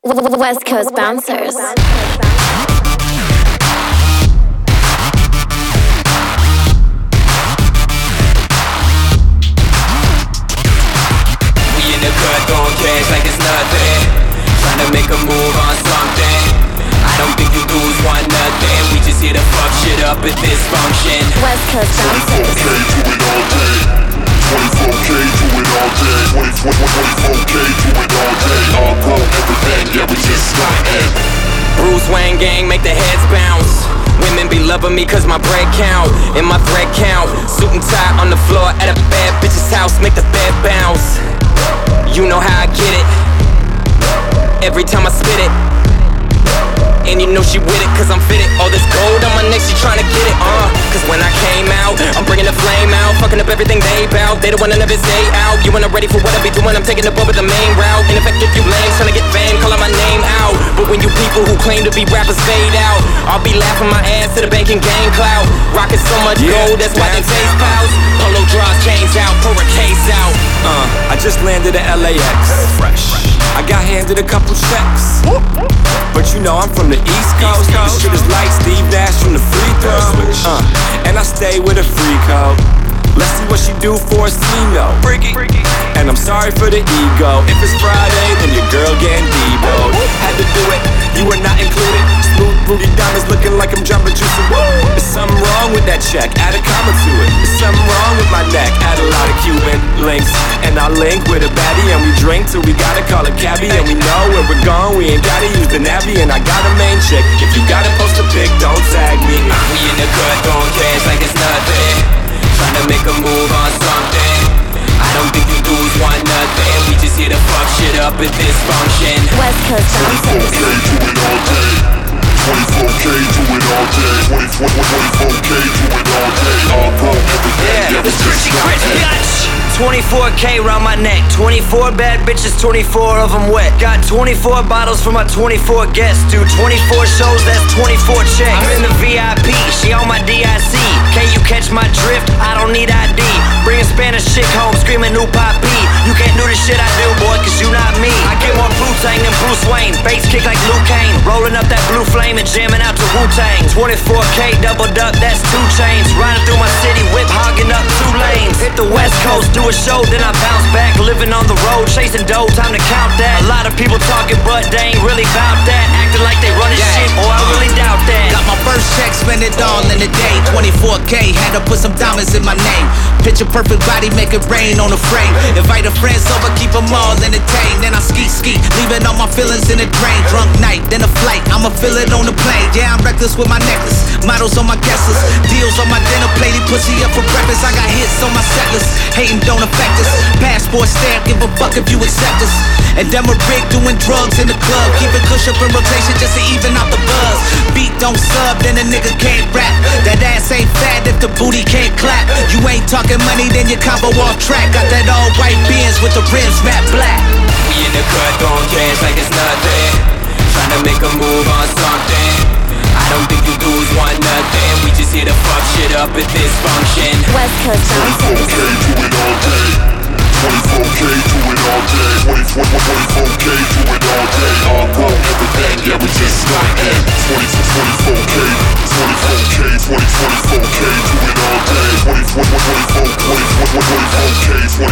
West Coast Bouncers. Throwing cash like it's nothing, trying to make a move on something. I don't think you lose one nothing. We just here to fuck shit up at this function. West Coast Bouncers. 24K, do it all day. 24K, do it all day. All pro, everything, yeah, we just startin'. Bruce Wayne gang, make the heads bounce. Women be loving me cause my bread count and my thread count. Suit and tie on the floor at a bad bitch's house, make the bed bounce. You know how I get it, every time I spit it. And you know she with it cause I'm fitted. All this gold on my neck, she tryna get it, Cause when I came out, I'm bringing the flame out. Fucking up everything they bout, they the one that never stay out. You ain't ready for what I be doing, I'm taking the ball with the main route. Ineffective, you lame, tryna get fame, calling my name out. But when you people who claim to be rappers fade out, I'll be laughing my ass to the bank and gain clout. Rocking so much gold, that's why they face pals. Polo draws, chains out, pour a case out. I just landed at LAX, fresh. I got handed a couple checks, but you know I'm from the East Coast. This shit is like Steve Nash from the free throw. And I stay with a free code. Let's see what she do for a C-no. And I'm sorry for the ego. If it's Friday, then your girl getting Debo. Had to do it, you were not included. Smooth booty diamonds looking like I'm jumping juicing. There's something wrong with that check, add a comma to it. There's something wrong with my neck, add a lot of Cuban links. And I link with a baddie and we drink till we gotta call a cabbie. And we know where we're going, we ain't gotta use the navvy. And I got a main chick, if you gotta post a pic, don't tag me. We in the cut throwing cash like it's nothing, trying to make a move on something. I don't think you lose one nothing. We just here to fuck shit up at this function. West Coast Bouncers. 24K, do it all day. 24K, do it all day. 24K, do it all day. All pro, everything, yeah, we just startin'. 24K round my neck, 24 bad bitches, 24 of them wet. Got 24 bottles for my 24 guests. Do 24 shows, that's 24 checks. I'm in the VIP, she on my DIC. Can you catch my drift? I don't need ID. Bring a Spanish chick home, screaming new papi. You can't do the shit I do, boy, cause you not me. I get more Wu-Tang than Bruce Wayne. Bass kick like Luke Kane. Rolling up that blue flame and jamming out to Wu-Tang. 24K doubled up, that's 2 chains. Riding through my city, whip hogging up 2 lanes. Hit the West Coast, do a show, then I bounce back. Living on the road, chasing dough, time to count that. A lot of people talking, but they ain't really bout that. Acting like they running shit, boy, I really doubt that. Got my first check, spend it all in a day. 24K, had to put some diamonds in my name. Picture perfect body, make it rain on the frame. Invite a friends over, keep them all entertained. Then I ski, leaving all my feelings in the drain. Drunk night, then a flight, I'ma feel it on the plane. Yeah, I'm reckless with my necklace, models on my guest list, deals on my dinner plate. Pussy up for breakfast, I got hits on my set list. Hating don't affect us, passport stamp, give a fuck if you accept us. And them a rig doing drugs in the club, keep it cush up in rotation just to even out the buzz. Beat don't sub, then a nigga can't rap. That ass ain't fat if the booty can't clap. You ain't talking money, then your combo off track. Got that all white Benz with the rims matte black. We in the cut throwing cash like it's nothing, trying to make a move on something. I don't think you lose one nothing. We just here to fuck shit up at this function. West Coast Bouncers. 24K, do it all day. 24K, do it all day. 24K, do it all day. All pro, everything, yeah, we just startin'. 24K, 24K, 24K, do it all day. 24K, 24K, do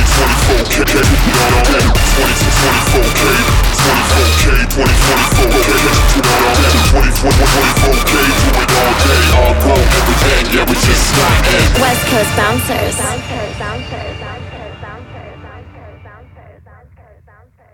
it all day. 24K, 24K, 24K, do it all day. 24K, do it all day. All pro, everything, yeah, we just startin'. West Coast Bouncers.